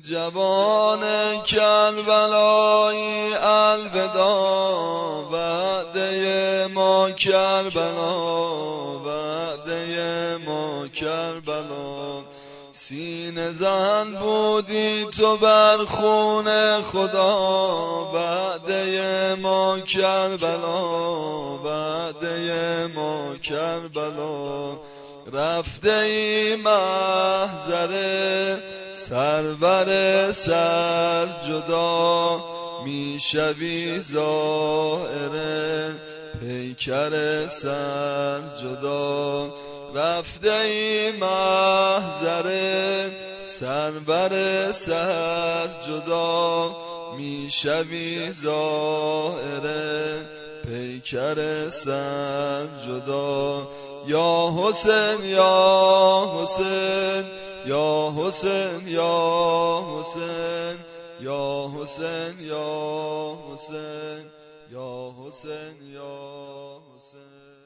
جوان کربلایی الوداع، وعده ما کربلا، وعده ما کربلا. سینه زن بودی تو بر خون خدا، وعده ما کربلا، وعده ما کربلا. رفته ای محضر سرور سر جدا، میشوی زائر پیکر سر جدا. رفته ای محضر سرور سر جدا، میشوی زائر پیکر سر جدا. یا حسین یا حسین یا حسین یا حسین یا حسین یا حسین یا حسین یا حسین.